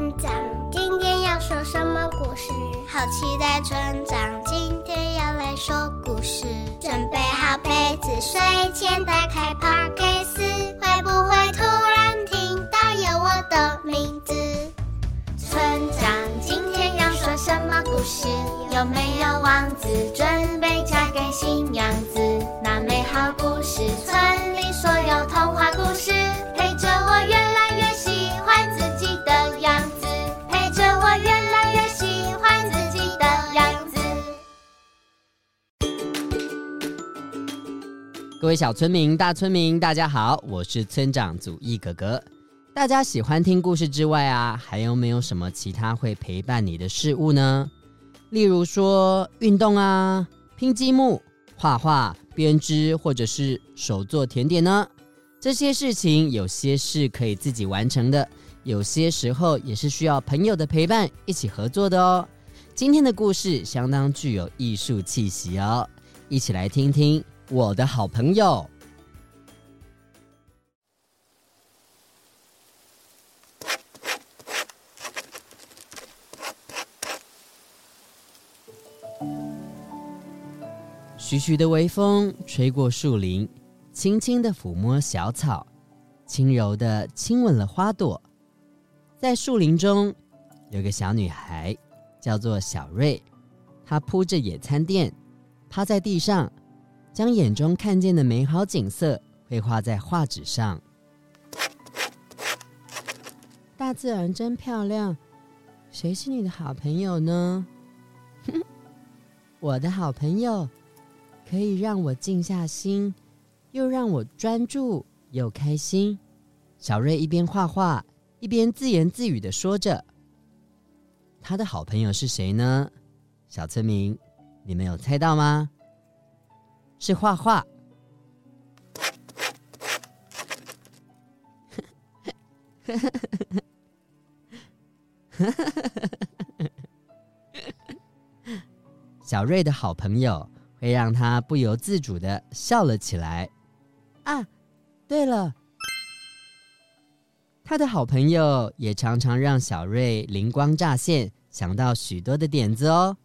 长今天要说什么故事？好期待村长今天要来说故事。准备好被子，睡前打开 Podcast， 会不会突然听到有我的名字？村长今天要说什么故事？有没有王子准备嫁给新娘子？那美好故事村里所有童话故事，陪着我越来越喜欢自己的样子，陪着我越来越喜欢自己的样子。 各位小村民、大村民，大家好，我是村长祖义哥哥。大家喜欢听故事之外啊，还有没有什么其他会陪伴你的事物呢？例如说运动啊、拼积木、画画、编织，或者是手做甜点呢？这些事情有些是可以自己完成的，有些时候也是需要朋友的陪伴一起合作的哦。今天的故事相当具有艺术气息哦，一起来听听我的好朋友。徐徐的微风吹过树林，轻轻地抚摸小草，轻柔地亲吻了花朵。在树林中有个小女孩，叫做小瑞。她铺着野餐垫，趴在地上，将眼中看见的美好景色绘画在画纸上。大自然真漂亮，谁是你的好朋友呢？我的好朋友可以让我静下心，又让我专注又开心。小瑞一边画画，一边自言自语地说着。他的好朋友是谁呢？小村民，你们有猜到吗？是画画。小瑞的好朋友会让他不由自主地笑了起来。啊，对了，他的好朋友也常常让小瑞灵光乍现，想到许多的点子哦。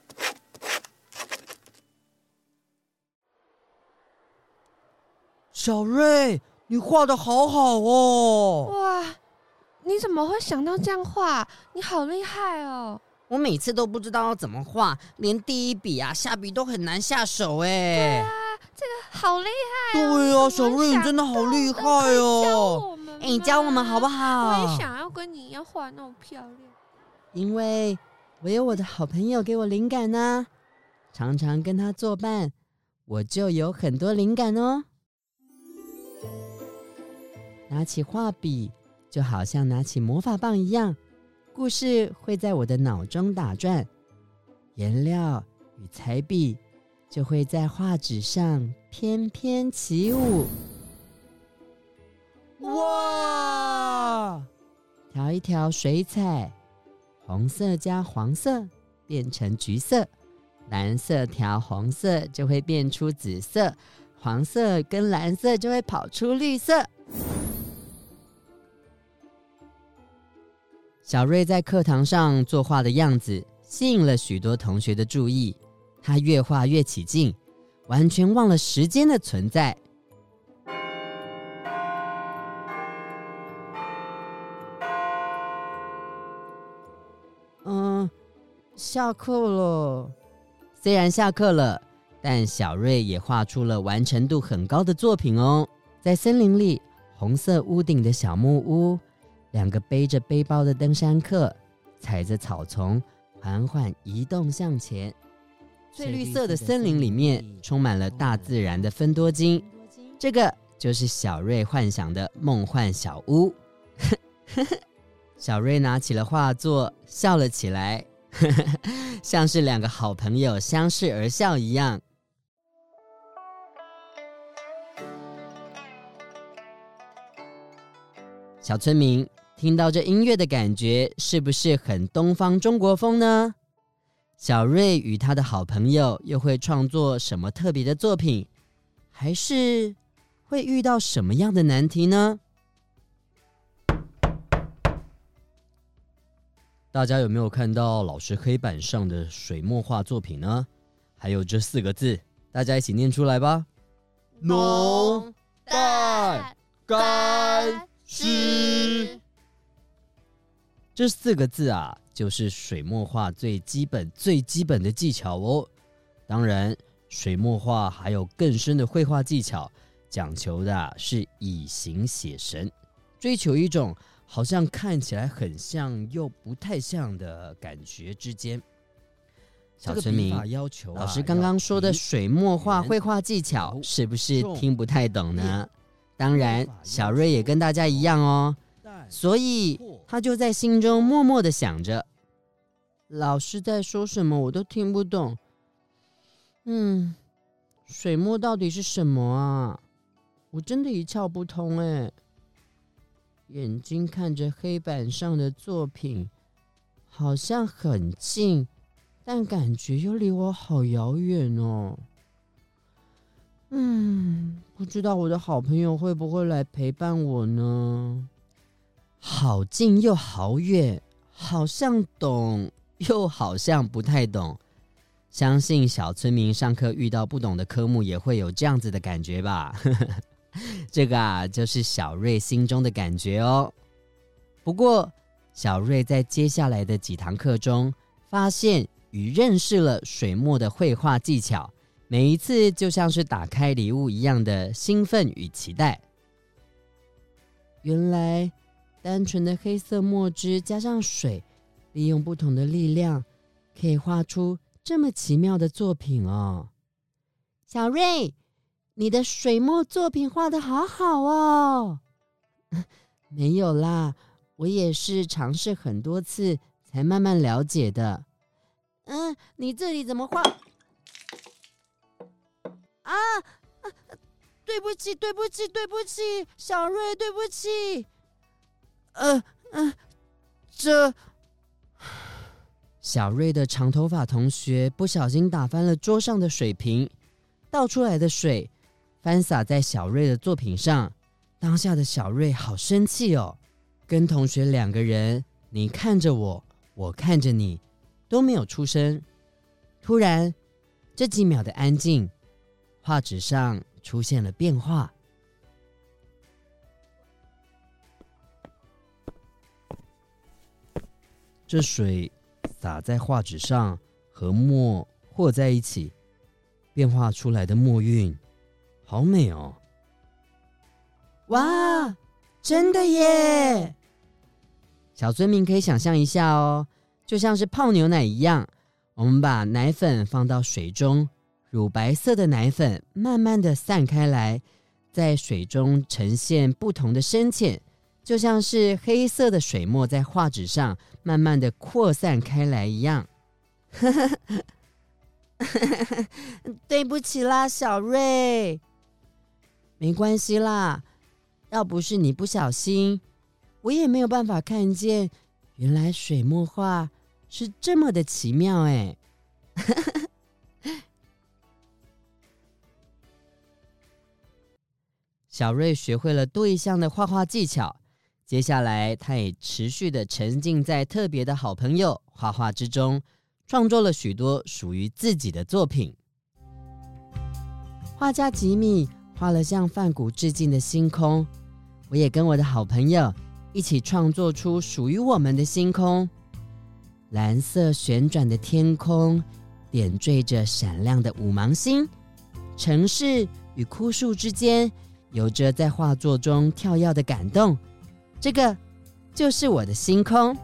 小瑞，你画得好好哦！ 哇，你怎么会想到这样画？你好厉害哦！ 我每次都不知道要怎么画，连第一笔啊、下笔都很难下手哎。 对啊，这个好厉害哦！ 对啊，小瑞你真的好厉害哦！ 你教我们好不好？ 我也想要跟你一样画那么漂亮。 因为我有我的好朋友给我灵感啊，常常跟他作伴，我就有很多灵感哦。拿起画笔，就好像拿起魔法棒一样，故事会在我的脑中打转，颜料与彩笔就会在画纸上翩翩起舞。 哇！ 调一调水彩，红色加黄色变成橘色，蓝色调红色就会变出紫色，黄色跟蓝色就会跑出绿色。小瑞在课堂上作画的样子吸引了许多同学的注意，他越画越起劲，完全忘了时间的存在。下课了。虽然下课了，但小瑞也画出了完成度很高的作品哦。在森林里，红色屋顶的小木屋，两个背着背包的登山客踩着草丛缓缓移动向前。翠绿色的森林里面充满了大自然的芬多精，这个就是小瑞幻想的梦幻小屋。小瑞拿起了画作，笑了起来，像是两个好朋友相视而笑一样。小村民，听到这音乐的感觉是不是很东方中国风呢？小瑞与他的好朋友又会创作什么特别的作品？还是会遇到什么样的难题呢？ 大家有没有看到老师黑板上的水墨画作品呢？还有这4个字，大家一起念出来吧。 农代干湿。 这4个字啊，就是水墨画最基本的技巧哦。当然，水墨画还有更深的绘画技巧，讲求的是以形写神，追求一种好像看起来很像又不太像的感觉之间。小村民，老师刚刚说的水墨画绘画技巧，是不是听不太懂呢？当然，小瑞也跟大家一样哦，所以他就在心中默默地想着，老师在说什么我都听不懂。水墨到底是什么啊？我真的一窍不通哎。眼睛看着黑板上的作品，好像很近，但感觉又离我好遥远哦。不知道我的好朋友会不会来陪伴我呢？好近又好远，好像懂，又好像不太懂。相信小村民上课遇到不懂的科目也会有这样子的感觉吧。这个啊，就是小瑞心中的感觉哦。不过，小瑞在接下来的几堂课中，发现与认识了水墨的绘画技巧，每一次就像是打开礼物一样的兴奋与期待。原来，单纯的黑色墨汁加上水，利用不同的力量，可以画出这么奇妙的作品哦。小瑞，你的水墨作品画得好好哦。没有啦，我也是尝试很多次才慢慢了解的。你这里怎么画？对不起，小瑞，对不起。小瑞的长头发同学不小心打翻了桌上的水瓶，倒出来的水翻洒在小瑞的作品上。当下的小瑞好生气哦，跟同学2个人，你看着我，我看着你，都没有出声。突然，这几秒的安静，画纸上出现了变化。这水洒在画纸上，和墨和在一起，变化出来的墨韵好美哦。哇，真的耶！小村民可以想象一下哦，就像是泡牛奶一样，我们把奶粉放到水中，乳白色的奶粉慢慢的散开来，在水中呈现不同的深浅，就像是黑色的水墨在画纸上慢慢的扩散开来一样。对不起啦，小瑞。没关系啦，要不是你不小心，我也没有办法看见，原来水墨画是这么的奇妙哎。小瑞学会了多一项的画画技巧，接下来他也持续的沉浸在特别的好朋友画画之中，创作了许多属于自己的作品。画家吉米画了向梵谷致敬的星空，我也跟我的好朋友一起创作出属于我们的星空。蓝色旋转的天空点缀着闪亮的五芒星，城市与枯树之间有着在画作中跳跃的感动，这个就是我的星空。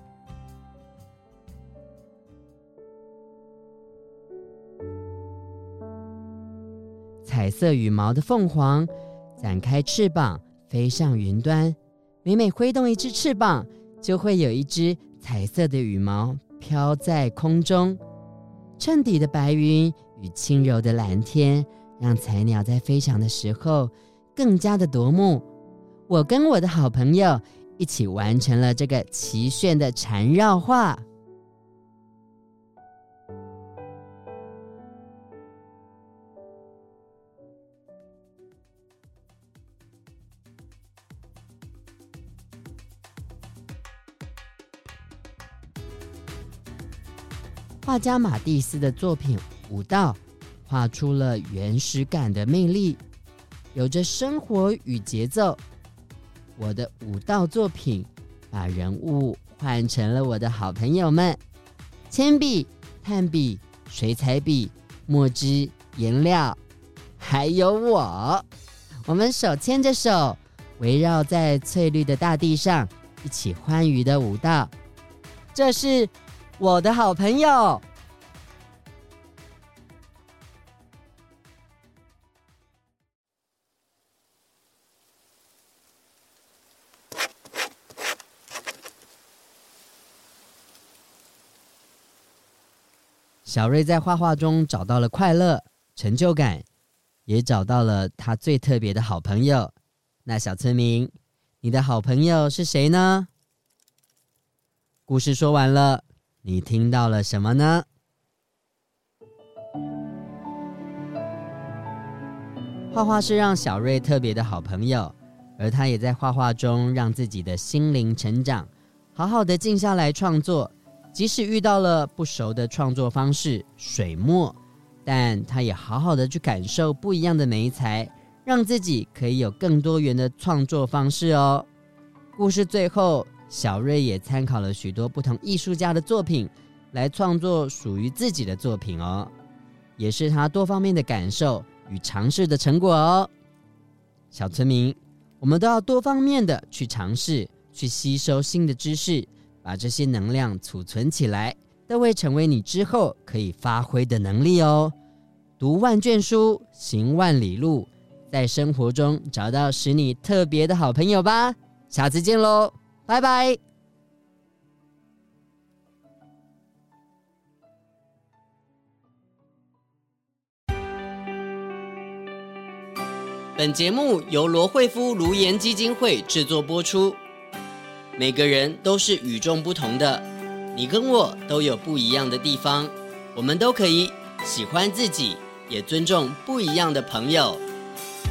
彩色羽毛的凤凰展开翅膀飞上云端，每每挥动一只翅膀，就会有一只彩色的羽毛飘在空中。衬底的白云与轻柔的蓝天，让彩鸟在飞翔的时候更加的夺目。我跟我的好朋友一起完成了这个奇炫的缠绕画。 画家马蒂斯的作品《舞蹈》画出了原始感的魅力，有着生活与节奏。我的舞蹈作品把人物换成了我的好朋友们，铅笔、炭笔、水彩笔、墨汁、颜料，还有我们手牵着手，围绕在翠绿的大地上，一起欢愉的舞蹈。这是我的好朋友。小瑞在画画中找到了快乐、成就感，也找到了他最特别的好朋友。那小村民，你的好朋友是谁呢？故事说完了，你听到了什么呢？画画是让小瑞特别的好朋友，而他也在画画中让自己的心灵成长，好好的静下来创作。即使遇到了不熟的创作方式水墨，但他也好好的去感受不一样的媒材，让自己可以有更多元的创作方式哦。故事最后，小瑞也参考了许多不同艺术家的作品来创作属于自己的作品哦，也是他多方面的感受与尝试的成果哦。小村民，我们都要多方面的去尝试，去吸收新的知识，把这些能量储存起来，都会成为你之后可以发挥的能力哦。读万卷书，行万里路，在生活中找到使你特别的好朋友吧。下次见喽，拜拜。本节目由罗慧夫卢颜基金会制作播出。每个人都是与众不同的，你跟我都有不一样的地方，我们都可以喜欢自己，也尊重不一样的朋友。